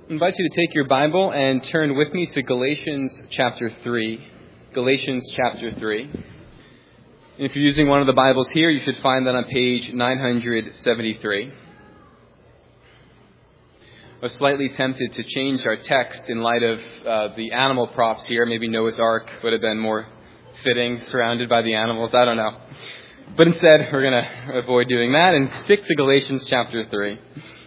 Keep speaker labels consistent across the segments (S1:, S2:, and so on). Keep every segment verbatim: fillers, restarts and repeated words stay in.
S1: I invite you to take your Bible and turn with me to Galatians chapter three. Galatians chapter three. And if you're using one of the Bibles here, you should find that on page nine seventy-three. I was slightly tempted to change our text in light of uh, the animal props here. Maybe Noah's Ark would have been more fitting, surrounded by the animals. I don't know. But instead, we're going to avoid doing that and stick to Galatians chapter three.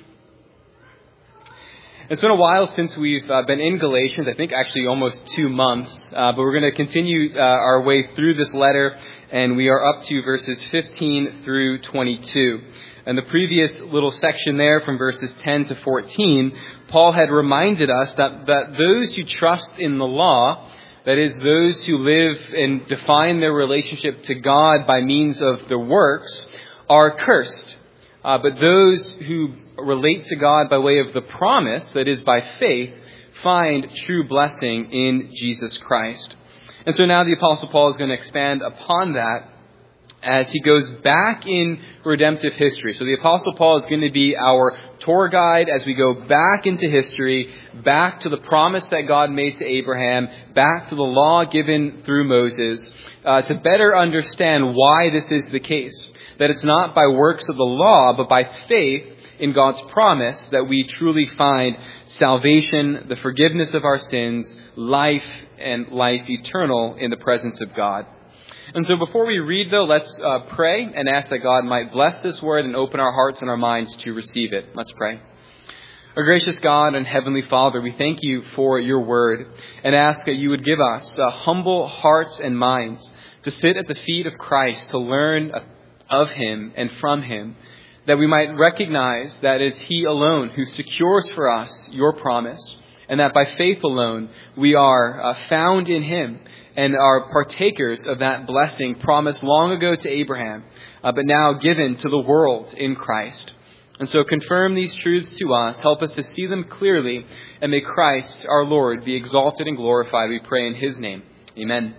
S1: It's been a while since we've uh, been in Galatians, I think actually almost two months, uh, but we're going to continue uh, our way through this letter, and we are up to verses fifteen through twenty-two. And the previous little section there from verses ten to fourteen, Paul had reminded us that, that those who trust in the law, that is, those who live and define their relationship to God by means of their works, are cursed. Uh, but those who relate to God by way of the promise, that is by faith, find true blessing in Jesus Christ. And so now the Apostle Paul is going to expand upon that as he goes back in redemptive history. So the Apostle Paul is going to be our tour guide as we go back into history, back to the promise that God made to Abraham, back to the law given through Moses, uh, to better understand why this is the case. That it's not by works of the law, but by faith in God's promise that we truly find salvation, the forgiveness of our sins, life, and life eternal in the presence of God. And so before we read, though, let's uh, pray and ask that God might bless this word and open our hearts and our minds to receive it. Let's pray. Our gracious God and Heavenly Father, we thank you for your word and ask that you would give us uh, humble hearts and minds to sit at the feet of Christ, to learn of him and from him, that we might recognize that it's he alone who secures for us your promise, and that by faith alone we are uh, found in him and are partakers of that blessing promised long ago to Abraham, uh, but now given to the world in Christ. And so confirm these truths to us, help us to see them clearly, and may Christ, our Lord, be exalted and glorified, we pray in his name. Amen.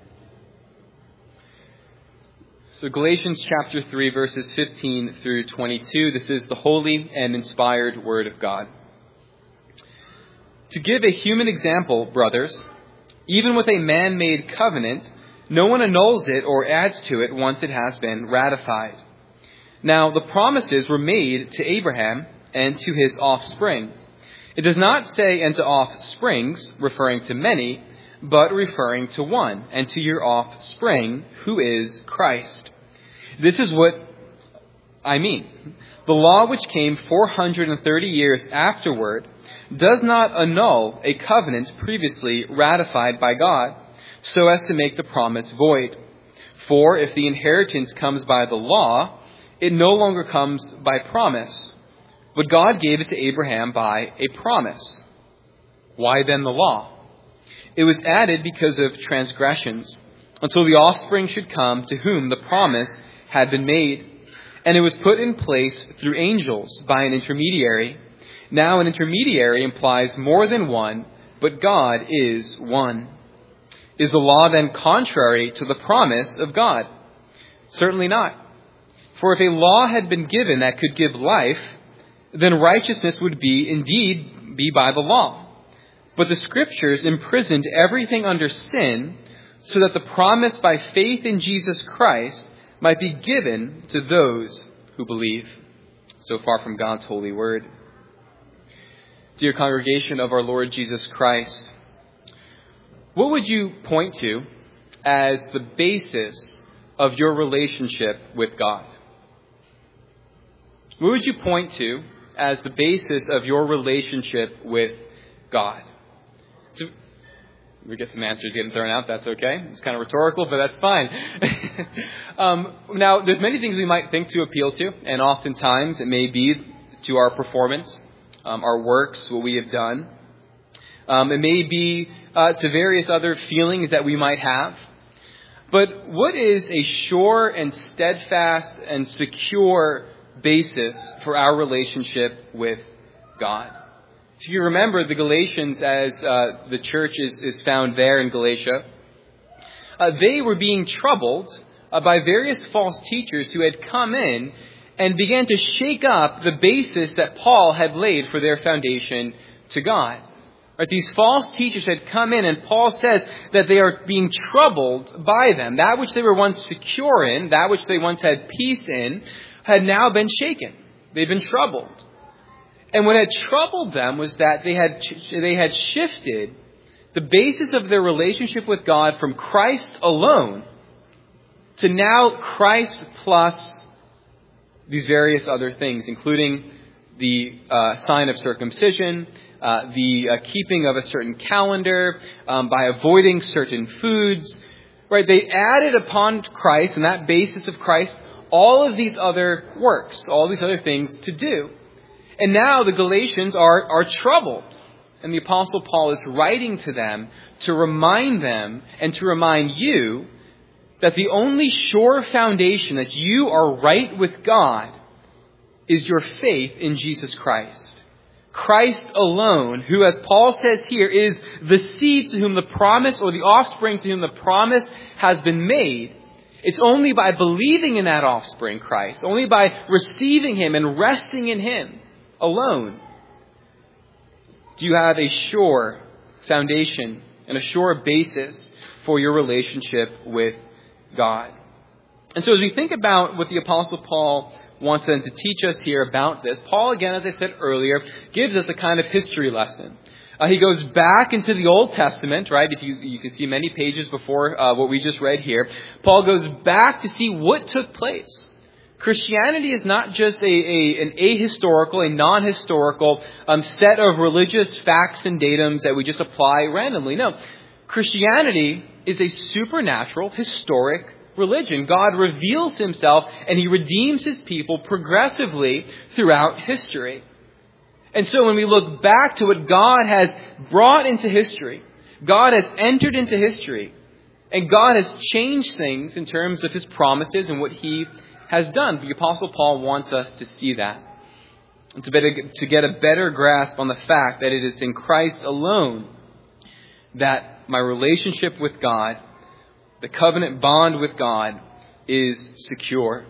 S1: So Galatians chapter three, verses fifteen through twenty-two, this is the holy and inspired word of God. To give a human example, brothers, even with a man-made covenant, no one annuls it or adds to it once it has been ratified. Now, the promises were made to Abraham and to his offspring. It does not say, and to offsprings, referring to many, but referring to one, and to your offspring, who is Christ. This is what I mean. The law which came four hundred thirty years afterward does not annul a covenant previously ratified by God, so as to make the promise void. For if the inheritance comes by the law, it no longer comes by promise. But God gave it to Abraham by a promise. Why then the law? It was added because of transgressions, until the offspring should come to whom the promise had been made. And it was put in place through angels by an intermediary. Now an intermediary implies more than one, but God is one. Is the law then contrary to the promise of God? Certainly not. For if a law had been given that could give life, then righteousness would be indeed be by the law. But the Scriptures imprisoned everything under sin, so that the promise by faith in Jesus Christ might be given to those who believe. So far from God's holy word. Dear congregation of our Lord Jesus Christ, what would you point to as the basis of your relationship with God? What would you point to as the basis of your relationship with God? So, we get some answers getting thrown out. That's okay. It's kind of rhetorical, but that's fine. um, now, there's many things we might think to appeal to, and oftentimes it may be to our performance, um, our works, what we have done. Um, it may be uh, to various other feelings that we might have. But what is a sure and steadfast and secure basis for our relationship with God? If you remember the Galatians, as uh, the church is, is found there in Galatia, uh, they were being troubled uh, by various false teachers who had come in and began to shake up the basis that Paul had laid for their foundation to God. Right? These false teachers had come in, and Paul says that they are being troubled by them. That which they were once secure in, that which they once had peace in, had now been shaken. They've been troubled. And what had troubled them was that they had they had shifted the basis of their relationship with God from Christ alone to now Christ plus these various other things, including the uh, sign of circumcision, uh, the uh, keeping of a certain calendar, um, by avoiding certain foods. Right? They added upon Christ, and that basis of Christ, all of these other works, all these other things to do. And now the Galatians are, are troubled. And the Apostle Paul is writing to them to remind them and to remind you that the only sure foundation that you are right with God is your faith in Jesus Christ. Christ alone, who, as Paul says here, is the seed to whom the promise, or the offspring to whom the promise has been made. It's only by believing in that offspring, Christ, only by receiving Him and resting in Him alone, do you have a sure foundation and a sure basis for your relationship with God. And so as we think about what the Apostle Paul wants them to teach us here about this, Paul, again, as I said earlier, gives us a kind of history lesson. Uh, he goes back into the Old Testament, right? If you, you can see many pages before uh, what we just read here. Paul goes back to see what took place. Christianity is not just a, a an ahistorical, a non-historical um, set of religious facts and datums that we just apply randomly. No, Christianity is a supernatural, historic religion. God reveals Himself and He redeems His people progressively throughout history. And so when we look back to what God has brought into history, God has entered into history, and God has changed things in terms of His promises and what He has done. The Apostle Paul wants us to see that. And to, better, to get a better grasp on the fact that it is in Christ alone that my relationship with God, the covenant bond with God, is secure.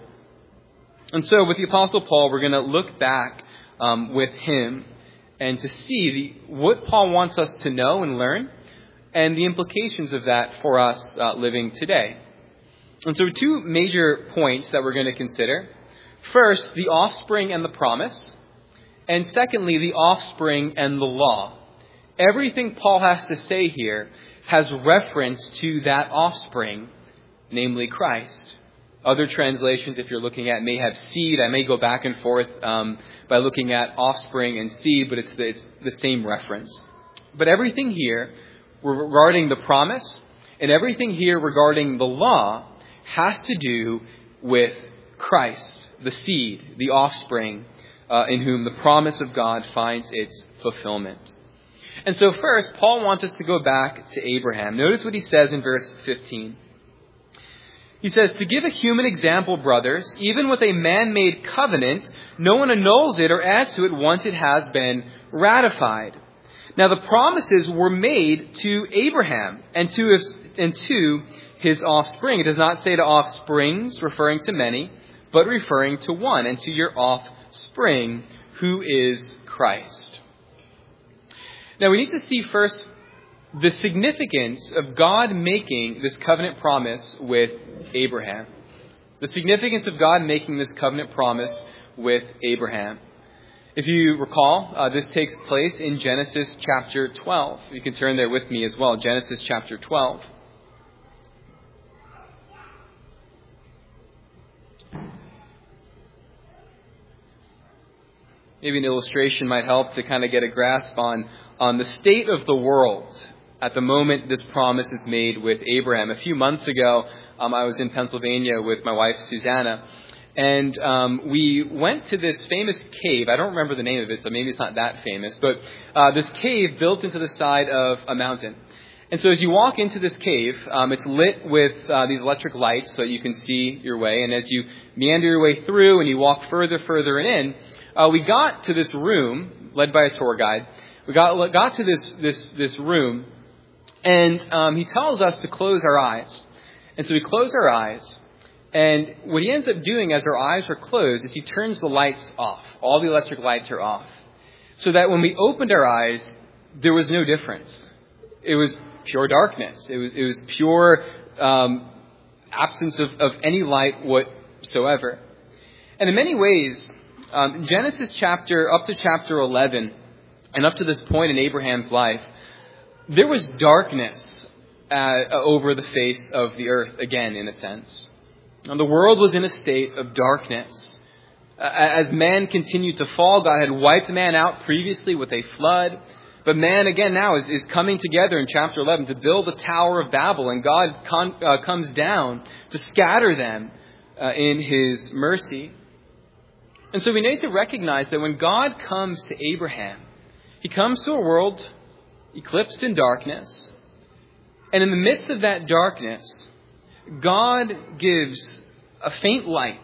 S1: And so with the Apostle Paul, we're going to look back um, with him and to see the, what Paul wants us to know and learn and the implications of that for us uh, living today. And so two major points that we're going to consider. First, the offspring and the promise. And secondly, the offspring and the law. Everything Paul has to say here has reference to that offspring, namely Christ. Other translations, if you're looking at, may have seed. I may go back and forth um, by looking at offspring and seed, but it's the, it's the same reference. But everything here regarding the promise and everything here regarding the law has to do with Christ, the seed, the offspring, uh, in whom the promise of God finds its fulfillment. And so first, Paul wants us to go back to Abraham. Notice what he says in verse fifteen. He says, "To give a human example, brothers, even with a man-made covenant, no one annuls it or adds to it once it has been ratified. Now the promises were made to Abraham and to his, and to his offspring." It does not say to offsprings, referring to many, but referring to one, and to your offspring, who is Christ. Now we need to see first the significance of God making this covenant promise with Abraham. The significance of God making this covenant promise with Abraham. If you recall, uh, this takes place in Genesis chapter twelve. You can turn there with me as well. Genesis chapter twelve. Maybe an illustration might help to kind of get a grasp on, on the state of the world at the moment this promise is made with Abraham. A few months ago, um, I was in Pennsylvania with my wife, Susanna, and um, we went to this famous cave. I don't remember the name of it, so maybe it's not that famous, but uh, this cave built into the side of a mountain. And so as you walk into this cave, um, it's lit with uh, these electric lights so you can see your way. And as you meander your way through and you walk further, further in, Uh, we got to this room, led by a tour guide. We got got to this this this room, and um, he tells us to close our eyes. And so we close our eyes, and what he ends up doing as our eyes are closed is he turns the lights off. All the electric lights are off. so that when we opened our eyes, there was no difference. It was pure darkness. It was, it was pure um, absence of, of any light whatsoever. And in many ways, um, Genesis chapter, up to chapter eleven, and up to this point in Abraham's life, there was darkness uh, over the face of the earth, again, in a sense. And the world was in a state of darkness. Uh, as man continued to fall, God had wiped man out previously with a flood. But man, again, now is, is coming together in chapter eleven to build the Tower of Babel. And God con, uh, comes down to scatter them uh, in his mercy. And so we need to recognize that when God comes to Abraham, he comes to a world eclipsed in darkness. And in the midst of that darkness, God gives a faint light.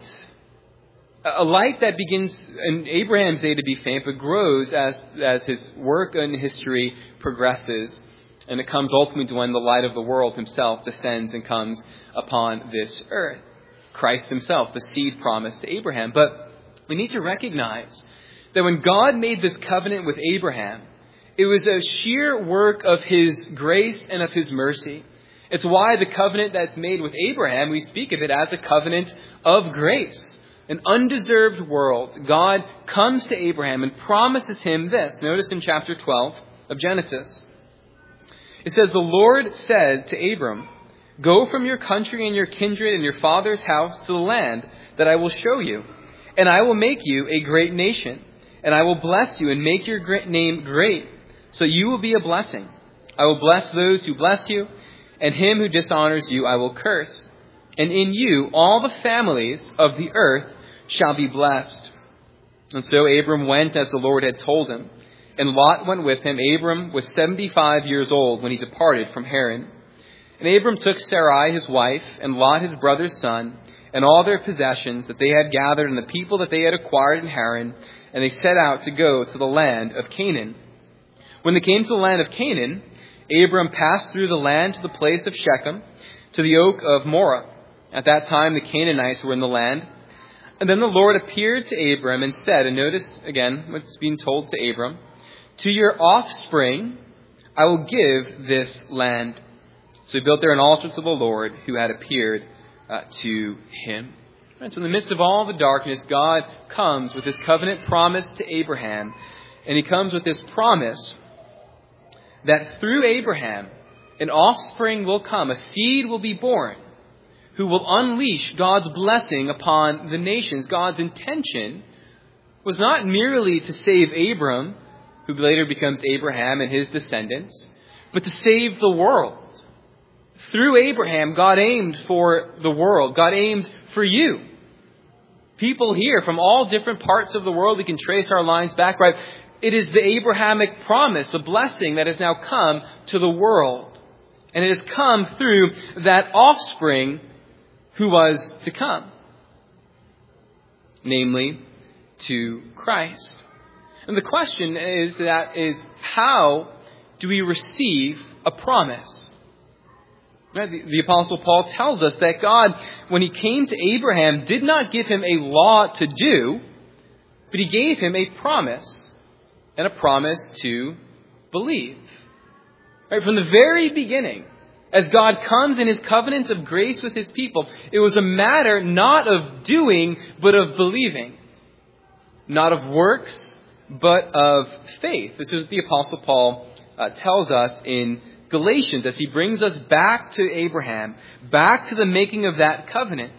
S1: A light that begins in Abraham's day to be faint, but grows as, as his work and history progresses. And it comes ultimately to when the light of the world himself descends and comes upon this earth. Christ himself, the seed promised to Abraham. But we need to recognize that when God made this covenant with Abraham, it was a sheer work of his grace and of his mercy. It's why the covenant that's made with Abraham, we speak of it as a covenant of grace. An undeserved world. God comes to Abraham and promises him this. Notice in chapter twelve of Genesis. It says, the Lord said to Abram, go from your country and your kindred and your father's house to the land that I will show you. And I will make you a great nation. And I will bless you and make your great name great. So you will be a blessing. I will bless those who bless you. And him who dishonors you I will curse. And in you all the families of the earth shall be blessed. And so Abram went as the Lord had told him. And Lot went with him. Abram was seventy-five years old when he departed from Haran. And Abram took Sarai his wife, and Lot his brother's son, and all their possessions that they had gathered, and the people that they had acquired in Haran, and they set out to go to the land of Canaan. When they came to the land of Canaan, Abram passed through the land to the place of Shechem, to the oak of Moreh. At that time the Canaanites were in the land. And then the Lord appeared to Abram and said, and notice again what's being told to Abram, to your offspring I will give this land. So he built there an altar to the Lord who had appeared uh, to him. And so in the midst of all the darkness, God comes with his covenant promise to Abraham. And he comes with this promise that through Abraham, an offspring will come, a seed will be born, who will unleash God's blessing upon the nations. God's intention was not merely to save Abram, who later becomes Abraham and his descendants, but to save the world. Through Abraham, God aimed for the world. God aimed for you. People here from all different parts of the world, we can trace our lines back, right? It is the Abrahamic promise, the blessing that has now come to the world. And it has come through that offspring who was to come. Namely, to Christ. And the question is that is how do we receive a promise? The, the Apostle Paul tells us that God, when he came to Abraham, did not give him a law to do, but he gave him a promise, and a promise to believe. Right, from the very beginning, as God comes in his covenants of grace with his people, it was a matter not of doing, but of believing. Not of works, but of faith. This is what the Apostle Paul uh, tells us in Galatians, as he brings us back to Abraham, back to the making of that covenant.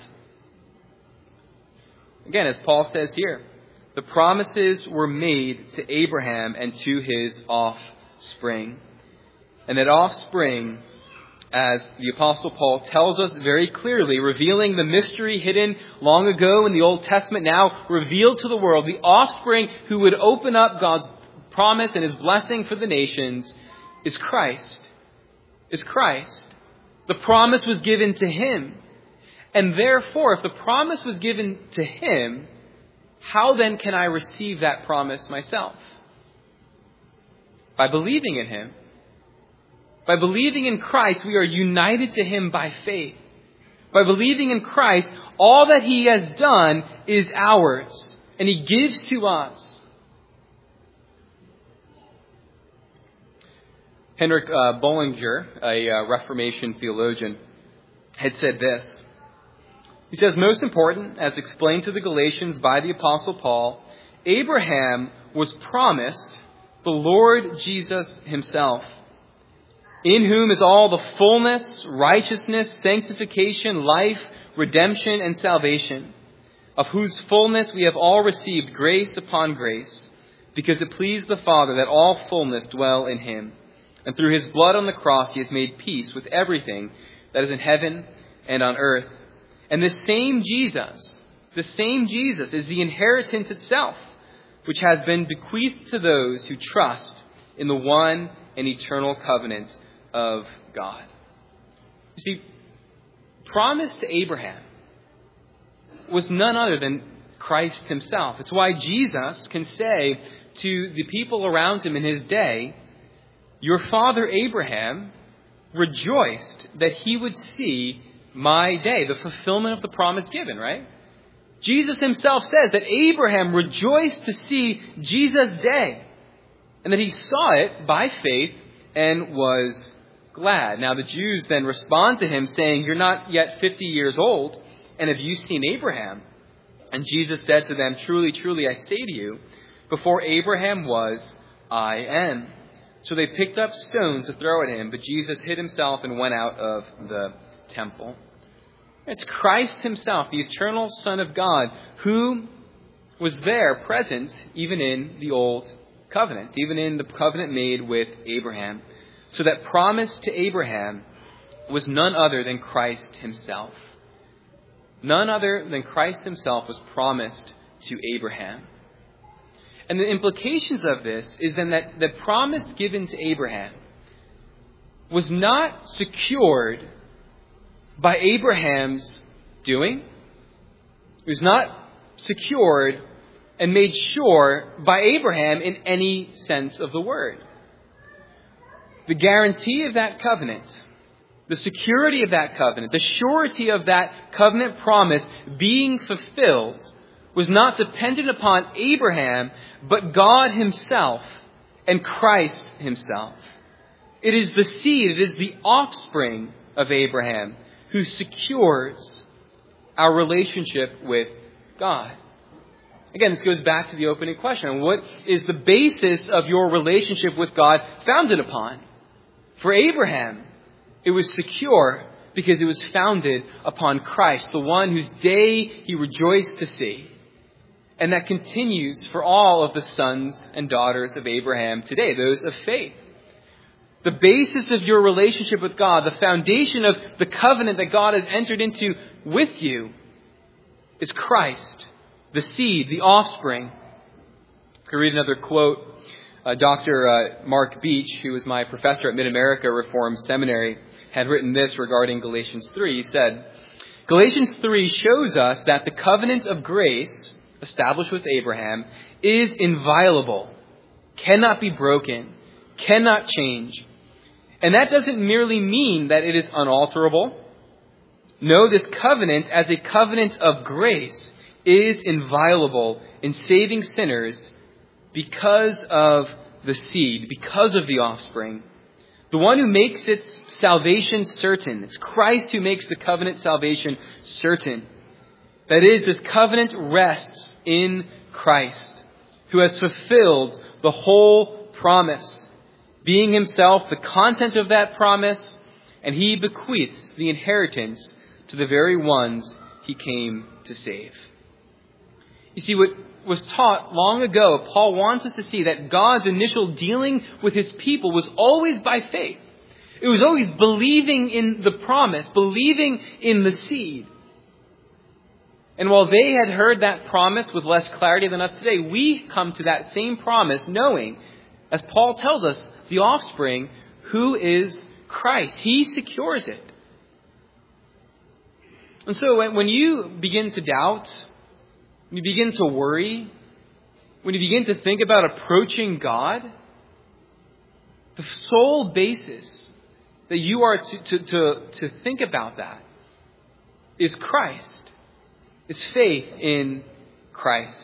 S1: Again, as Paul says here, the promises were made to Abraham and to his offspring. And that offspring, as the Apostle Paul tells us very clearly, revealing the mystery hidden long ago in the Old Testament, now revealed to the world, the offspring who would open up God's promise and his blessing for the nations, is Christ. Is Christ. The promise was given to him. And therefore, if the promise was given to him, how then can I receive that promise myself? By believing in him. By believing in Christ, we are united to him by faith. By believing in Christ, all that he has done is ours, and he gives to us. Henrik uh, Bollinger, a uh, Reformation theologian, had said this. He says, most important, as explained to the Galatians by the Apostle Paul, Abraham was promised the Lord Jesus himself, in whom is all the fullness, righteousness, sanctification, life, redemption, and salvation, of whose fullness we have all received grace upon grace, because it pleased the Father that all fullness dwell in him. And through his blood on the cross he has made peace with everything that is in heaven and on earth. And this same Jesus, the same Jesus is the inheritance itself, which has been bequeathed to those who trust in the one and eternal covenant of God. You see, promise to Abraham was none other than Christ himself. It's why Jesus can say to the people around him in his day, your father Abraham rejoiced that he would see my day, the fulfillment of the promise given, right? Jesus himself says that Abraham rejoiced to see Jesus' day, and that he saw it by faith and was glad. Now the Jews then respond to him saying, you're not yet fifty years old, and have you seen Abraham? And Jesus said to them, truly, truly, I say to you, before Abraham was, I am. So they picked up stones to throw at him, but Jesus hid himself and went out of the temple. It's Christ himself, the eternal Son of God, who was there present even in the old covenant, even in the covenant made with Abraham. So that promise to Abraham was none other than Christ himself. None other than Christ himself was promised to Abraham. And the implications of this is then that the promise given to Abraham was not secured by Abraham's doing. It was not secured and made sure by Abraham in any sense of the word. The guarantee of that covenant, the security of that covenant, the surety of that covenant promise being fulfilled was not dependent upon Abraham, but God himself and Christ himself. It is the seed, it is the offspring of Abraham who secures our relationship with God. Again, this goes back to the opening question. What is the basis of your relationship with God founded upon? For Abraham, it was secure because it was founded upon Christ, the one whose day he rejoiced to see. And that continues for all of the sons and daughters of Abraham today, those of faith. The basis of your relationship with God, the foundation of the covenant that God has entered into with you, is Christ, the seed, the offspring. I can read another quote. Uh, Doctor Uh, Mark Beach, who was my professor at Mid-America Reformed Seminary, had written this regarding Galatians three. He said, Galatians three shows us that the covenant of grace established with Abraham is inviolable, cannot be broken, cannot change. And that doesn't merely mean that it is unalterable. No, this covenant as a covenant of grace is inviolable in saving sinners because of the seed, because of the offspring. The one who makes its salvation certain. It's Christ who makes the covenant salvation certain. That is, this covenant rests in Christ, who has fulfilled the whole promise, being himself the content of that promise, and he bequeaths the inheritance to the very ones he came to save. You see, what was taught long ago, Paul wants us to see that God's initial dealing with his people was always by faith. It was always believing in the promise, believing in the seed. And while they had heard that promise with less clarity than us today, we come to that same promise knowing, as Paul tells us, the offspring who is Christ. He secures it. And so when you begin to doubt, when you begin to worry, when you begin to think about approaching God, the sole basis that you are to, to, to, to think about that is Christ. It's faith in Christ.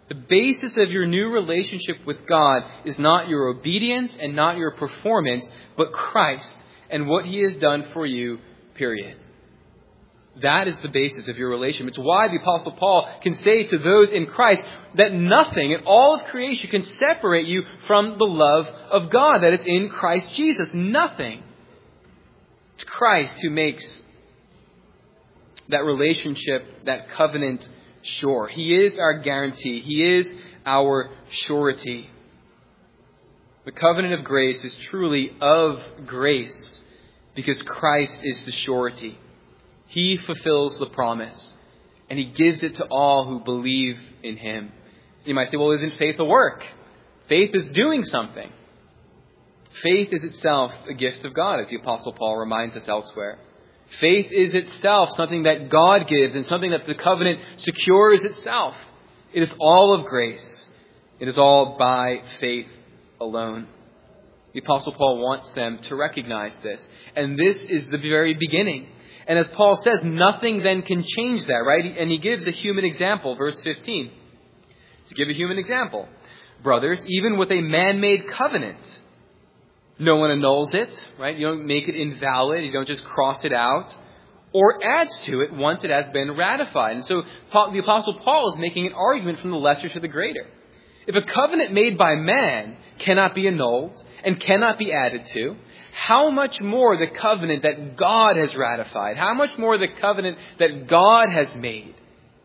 S1: The basis of your new relationship with God is not your obedience and not your performance, but Christ and what He has done for you, period. That is the basis of your relationship. It's why the Apostle Paul can say to those in Christ that nothing in all of creation can separate you from the love of God, that it's in Christ Jesus. Nothing. It's Christ who makes that relationship, that covenant, sure. He is our guarantee. He is our surety. The covenant of grace is truly of grace because Christ is the surety. He fulfills the promise and He gives it to all who believe in Him. You might say, well, isn't faith a work? Faith is doing something. Faith is itself a gift of God, as the Apostle Paul reminds us elsewhere. Faith is itself something that God gives and something that the covenant secures itself. It is all of grace. It is all by faith alone. The Apostle Paul wants them to recognize this. And this is the very beginning. And as Paul says, nothing then can change that, right? And he gives a human example, verse fifteen. To give a human example. Brothers, even with a man-made covenant, no one annuls it, right? You don't make it invalid. You don't just cross it out or adds to it once it has been ratified. And so Paul, the Apostle Paul is making an argument from the lesser to the greater. If a covenant made by man cannot be annulled and cannot be added to, how much more the covenant that God has ratified? How much more the covenant that God has made?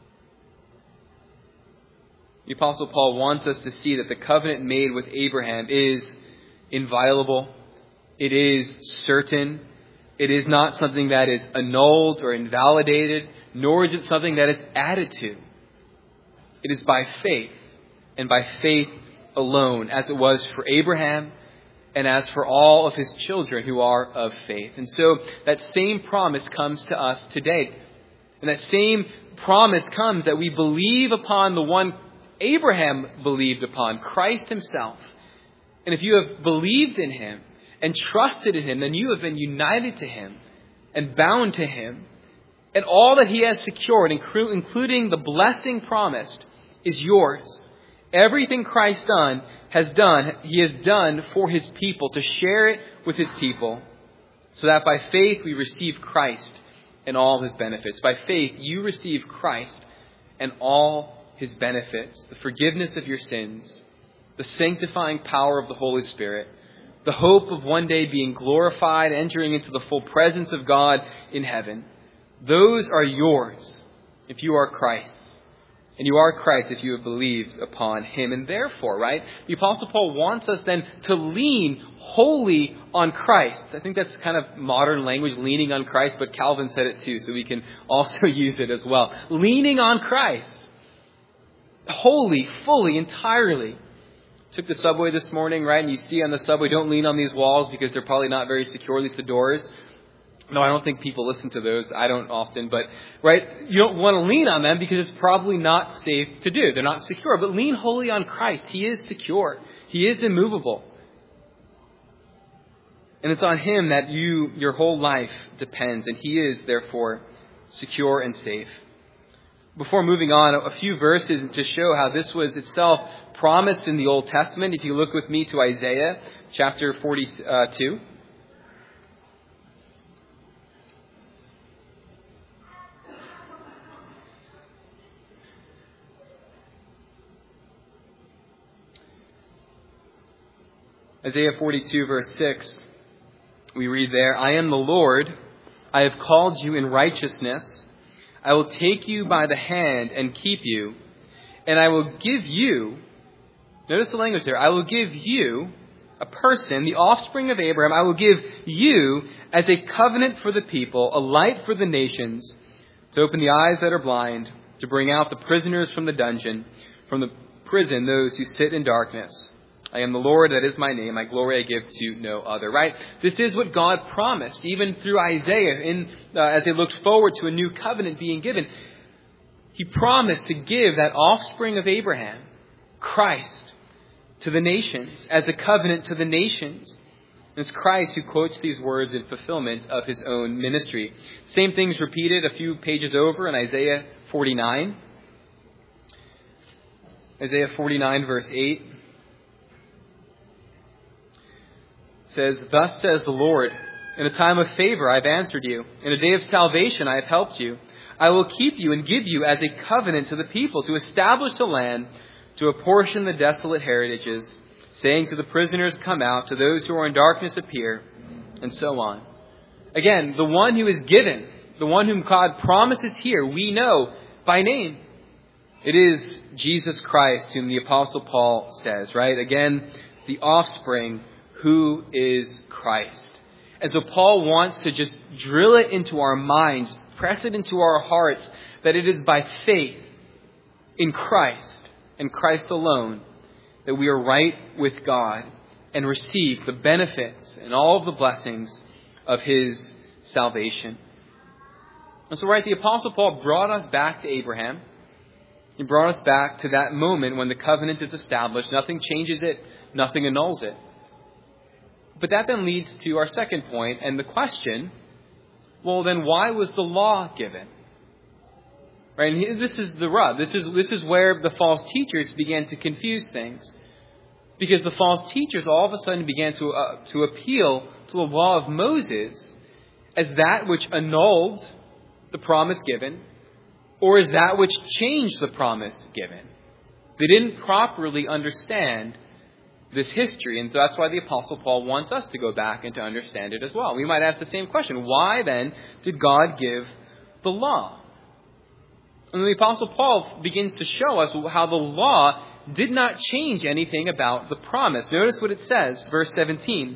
S1: The Apostle Paul wants us to see that the covenant made with Abraham is inviolable. It is certain. It is not something that is annulled or invalidated, nor is it something that is added to. It is by faith, and by faith alone, as it was for Abraham and as for all of his children who are of faith. And so that same promise comes to us today. And that same promise comes that we believe upon the one Abraham believed upon, Christ Himself. And if you have believed in Him and trusted in Him, then you have been united to Him and bound to Him. And all that He has secured, including the blessing promised, is yours. Everything Christ done has done, He has done for His people, to share it with His people, so that by faith we receive Christ and all His benefits. By faith you receive Christ and all His benefits, the forgiveness of your sins, the sanctifying power of the Holy Spirit, the hope of one day being glorified, entering into the full presence of God in heaven. Those are yours if you are Christ. And you are Christ if you have believed upon Him. And therefore, right, the Apostle Paul wants us then to lean wholly on Christ. I think that's kind of modern language, leaning on Christ, but Calvin said it too, so we can also use it as well. Leaning on Christ. Wholly, fully, entirely. Took the subway this morning, right, and you see on the subway, don't lean on these walls because they're probably not very secure, at least the doors. No, I don't think people listen to those. I don't often. But, right, you don't want to lean on them because it's probably not safe to do. They're not secure. But lean wholly on Christ. He is secure. He is immovable. And it's on Him that you, your whole life depends. And He is, therefore, secure and safe. Before moving on, a few verses to show how this was itself promised in the Old Testament. If you look with me to Isaiah chapter forty-two. Isaiah forty-two, verse six, we read there, I am the Lord, I have called you in righteousness, I will take you by the hand and keep you, and I will give you, notice the language there, I will give you, a person, the offspring of Abraham, I will give you as a covenant for the people, a light for the nations, to open the eyes that are blind, to bring out the prisoners from the dungeon, from the prison those who sit in darkness. I am the Lord, that is my name. My glory I give to no other. Right? This is what God promised, even through Isaiah, in uh, as they looked forward to a new covenant being given. He promised to give that offspring of Abraham, Christ, to the nations, as a covenant to the nations. And it's Christ who quotes these words in fulfillment of His own ministry. Same things repeated a few pages over in Isaiah forty-nine. Isaiah forty-nine, verse eight says, "Thus says the Lord, in a time of favor I have answered you. In a day of salvation I have helped you. I will keep you and give you as a covenant to the people, to establish the land, to apportion the desolate heritages, saying to the prisoners, come out, to those who are in darkness appear," and so on. Again, the one who is given, the one whom God promises here, we know by name. It is Jesus Christ, whom the Apostle Paul says, right? Again, the offspring, who is Christ. And so Paul wants to just drill it into our minds, press it into our hearts, that it is by faith in Christ and Christ alone that we are right with God and receive the benefits and all of the blessings of His salvation. And so, right, the Apostle Paul brought us back to Abraham. He brought us back to that moment when the covenant is established. Nothing changes it, nothing annuls it. But that then leads to our second point and the question, well, then why was the law given? Right? And this is the rub. This is, this is where the false teachers began to confuse things. Because the false teachers all of a sudden began to, uh, to appeal to the law of Moses as that which annulled the promise given, or as that which changed the promise given. They didn't properly understand this history, and so that's why the Apostle Paul wants us to go back and to understand it as well. We might ask the same question: why then did God give the law? And the Apostle Paul begins to show us how the law did not change anything about the promise. Notice what it says, verse seventeen.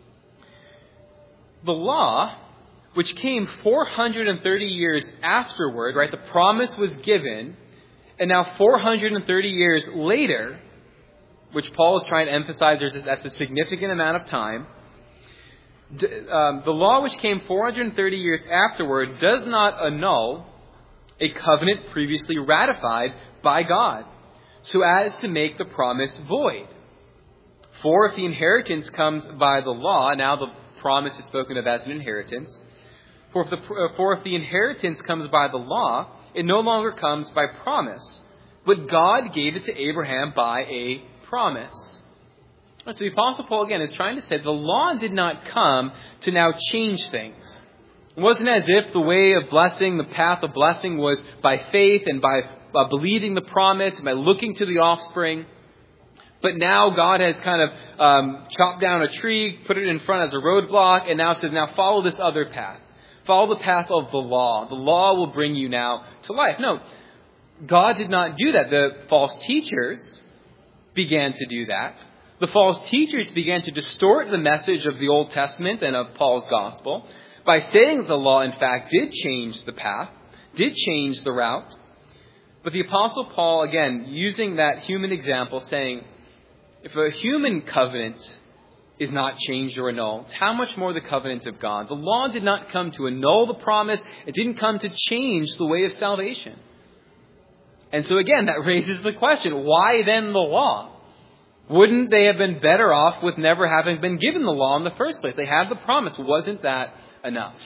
S1: The law, which came four hundred thirty years afterward, right? The promise was given, and now four hundred thirty years later, which Paul is trying to emphasize, there's that's a significant amount of time. D- um, the law, which came four hundred thirty years afterward, does not annul a covenant previously ratified by God, so as to make the promise void. For if the inheritance comes by the law, now the promise is spoken of as an inheritance. For if, the, for if the inheritance comes by the law, it no longer comes by promise, but God gave it to Abraham by a promise. So the Apostle Paul again is trying to say the law did not come to now change things. It wasn't as if the way of blessing, the path of blessing, was by faith and by uh, believing the promise and by looking to the offspring. But now God has kind of um, chopped down a tree, put it in front as a roadblock, and now says, now follow this other path. Follow the path of the law. The law will bring you now to life. No, God did not do that. The false teachers began to do that. The false teachers began to distort the message of the Old Testament and of Paul's gospel by saying that the law, in fact, did change the path, did change the route. But the Apostle Paul, again, using that human example, saying, if a human covenant is not changed or annulled, how much more the covenant of God? The law did not come to annul the promise. It didn't come to change the way of salvation. And so again, that raises the question, why then the law? Wouldn't they have been better off with never having been given the law in the first place? They had the promise. Wasn't that enough?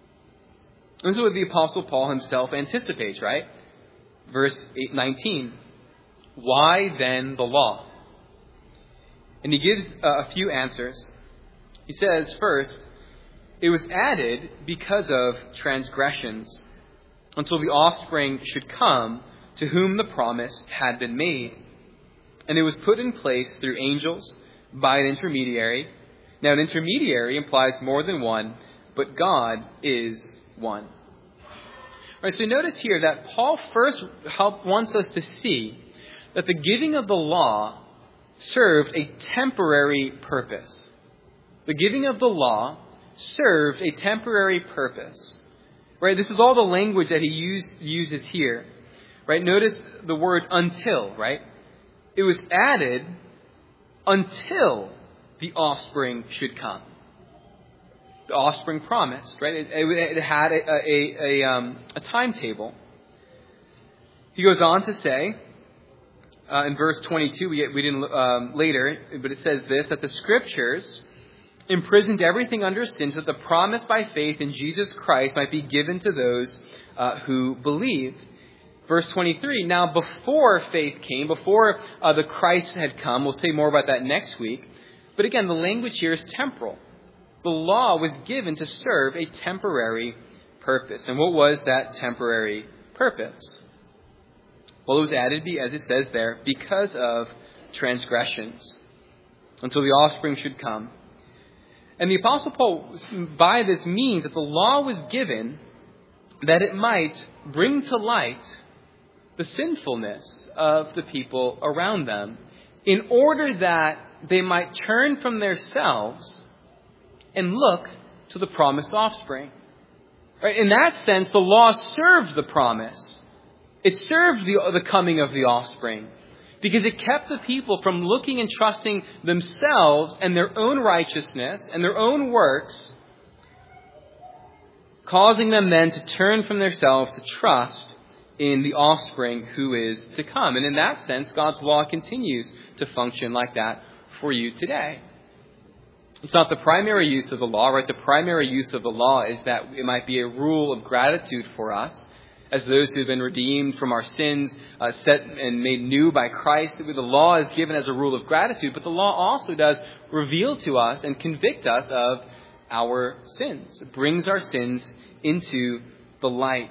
S1: And this is what the Apostle Paul himself anticipates, right? Verse eight nineteen. Why then the law? And he gives a few answers. He says, first, it was added because of transgressions, until the offspring should come to whom the promise had been made. And it was put in place through angels by an intermediary. Now, an intermediary implies more than one, but God is one. All right, so notice here that Paul first help, wants us to see that the giving of the law served a temporary purpose. The giving of the law served a temporary purpose. Right? This is all the language that he use, uses here. Right? Notice the word until, right? It was added until the offspring should come. The offspring promised, right? It, it, it had a, a, a, um, a timetable. He goes on to say, uh, in verse twenty-two, we, we didn't um, later, but it says this, that the Scriptures imprisoned everything under sin, so that the promise by faith in Jesus Christ might be given to those uh, who believe. Verse twenty-three, now before faith came, before uh, the Christ had come, we'll say more about that next week. But again, the language here is temporal. The law was given to serve a temporary purpose. And what was that temporary purpose? Well, it was added, as it says there, because of transgressions, until the offspring should come. And the Apostle Paul, by this means, that the law was given that it might bring to light the sinfulness of the people around them, in order that they might turn from themselves and look to the promised offspring. Right? In that sense, the law served the promise. It served the, the coming of the offspring, because it kept the people from looking and trusting themselves and their own righteousness and their own works, causing them then to turn from themselves to trust in the offspring who is to come. And in that sense, God's law continues to function like that for you today. It's not the primary use of the law, right? The primary use of the law is that it might be a rule of gratitude for us, as those who have been redeemed from our sins, uh, set and made new by Christ. The law is given as a rule of gratitude, but the law also does reveal to us and convict us of our sins. It brings our sins into the light.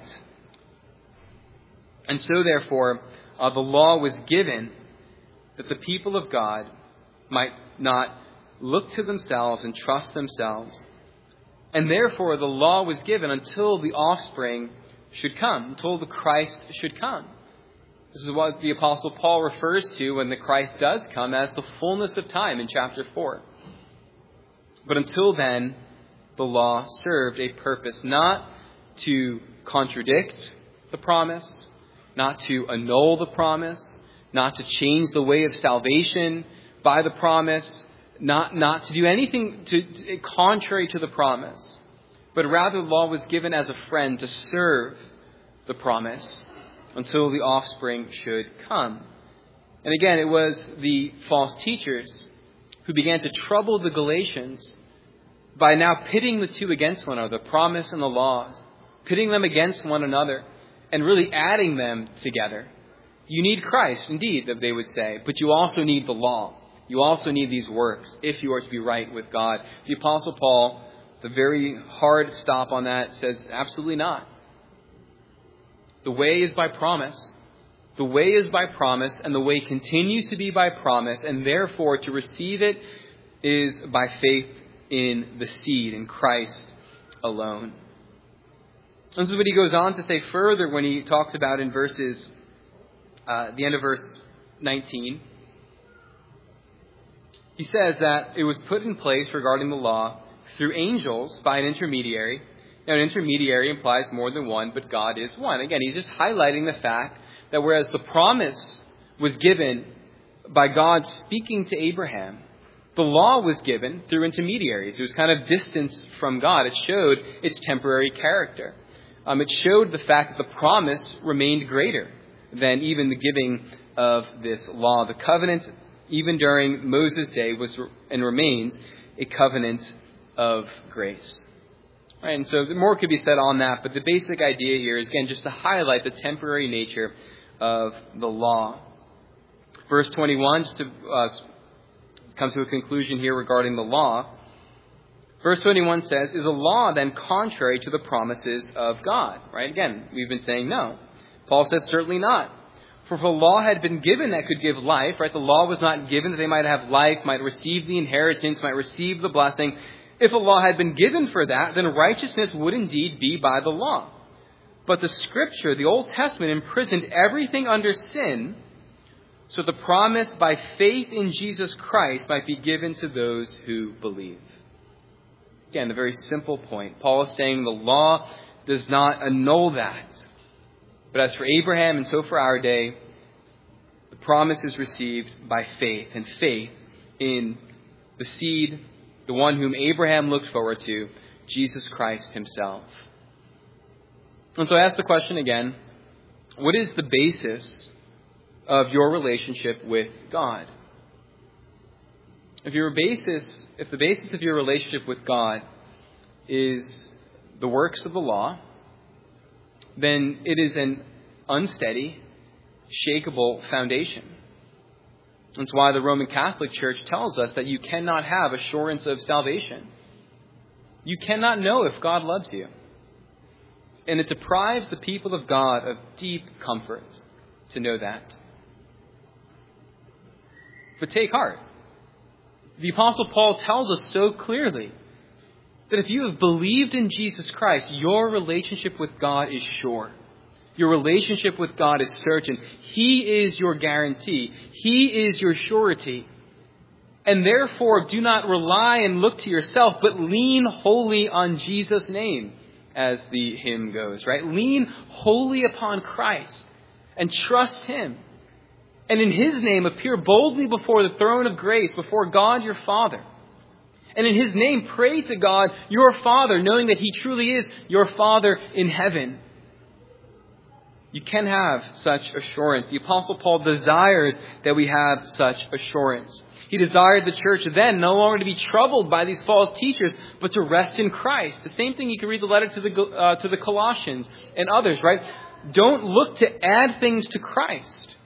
S1: And so, therefore, uh, the law was given that the people of God might not look to themselves and trust themselves. And therefore, the law was given until the offspring should come, until the Christ should come. This is what the Apostle Paul refers to when the Christ does come as the fullness of time in chapter four. But until then, the law served a purpose, not to contradict the promise, not to annul the promise, not to change the way of salvation by the promise, not, not to do anything to, to, contrary to the promise. But rather, the law was given as a friend to serve the promise until the offspring should come. And again, it was the false teachers who began to trouble the Galatians by now pitting the two against one another, the promise and the law, pitting them against one another and really adding them together. You need Christ, indeed, they would say, but you also need the law. You also need these works if you are to be right with God. The Apostle Paul, the very hard stop on that, says absolutely not. The way is by promise. The way is by promise, and the way continues to be by promise, and therefore to receive it is by faith in the seed, in Christ alone. This is what he goes on to say further when he talks about in verses, uh, the end of verse nineteen. He says that it was put in place regarding the law through angels by an intermediary. Now, an intermediary implies more than one, but God is one. Again, he's just highlighting the fact that whereas the promise was given by God speaking to Abraham, the law was given through intermediaries. It was kind of distance from God. It showed its temporary character. Um, it showed the fact that the promise remained greater than even the giving of this law. The covenant, even during Moses' day, was and remains a covenant of grace. Right, and so more could be said on that, but the basic idea here is, again, just to highlight the temporary nature of the law. Verse twenty-one, just to uh, come to a conclusion here regarding the law. Verse twenty-one says, is a law then contrary to the promises of God? Right? Again, we've been saying no. Paul says certainly not. For if a law had been given that could give life, right? The law was not given that they might have life, might receive the inheritance, might receive the blessing. If a law had been given for that, then righteousness would indeed be by the law. But the Scripture, the Old Testament, imprisoned everything under sin, so the promise by faith in Jesus Christ might be given to those who believe. Again, the very simple point. Paul is saying the law does not annul that. But as for Abraham and so for our day, the promise is received by faith, and faith in the seed, the one whom Abraham looked forward to, Jesus Christ himself. And so I ask the question again, what is the basis of your relationship with God? If your basis, if the basis of your relationship with God is the works of the law, then it is an unsteady, shakable foundation. That's why the Roman Catholic Church tells us that you cannot have assurance of salvation. You cannot know if God loves you. And it deprives the people of God of deep comfort to know that. But take heart. The Apostle Paul tells us so clearly that if you have believed in Jesus Christ, your relationship with God is sure. Your relationship with God is certain. He is your guarantee. He is your surety. And therefore, do not rely and look to yourself, but lean wholly on Jesus' name, as the hymn goes, right? Lean wholly upon Christ and trust Him. And in His name, appear boldly before the throne of grace, before God your Father. And in His name, pray to God your Father, knowing that He truly is your Father in heaven. You can have such assurance. The Apostle Paul desires that we have such assurance. He desired the church then no longer to be troubled by these false teachers, but to rest in Christ. The same thing, you can read the letter to the uh, to the Colossians and others, right? Don't look to add things to Christ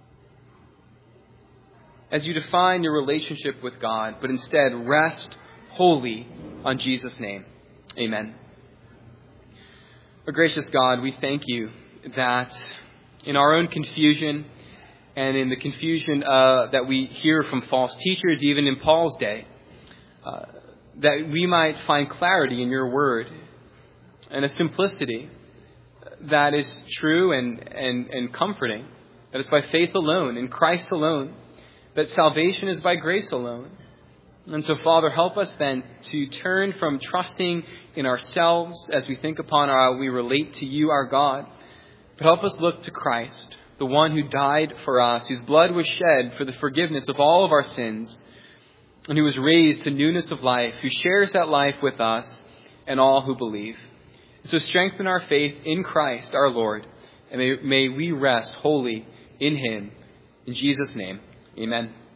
S1: as you define your relationship with God, but instead rest wholly on Jesus' name. Amen. Our gracious God, we thank You that in our own confusion and in the confusion uh, that we hear from false teachers, even in Paul's day, uh, that we might find clarity in Your word and a simplicity that is true and, and, and comforting, that it's by faith alone, in Christ alone, that salvation is by grace alone. And so, Father, help us then to turn from trusting in ourselves as we think upon how we relate to You, our God, but help us look to Christ, the one who died for us, whose blood was shed for the forgiveness of all of our sins, and who was raised to newness of life, who shares that life with us and all who believe. So strengthen our faith in Christ our Lord, and may, may we rest wholly in Him. In Jesus' name, amen.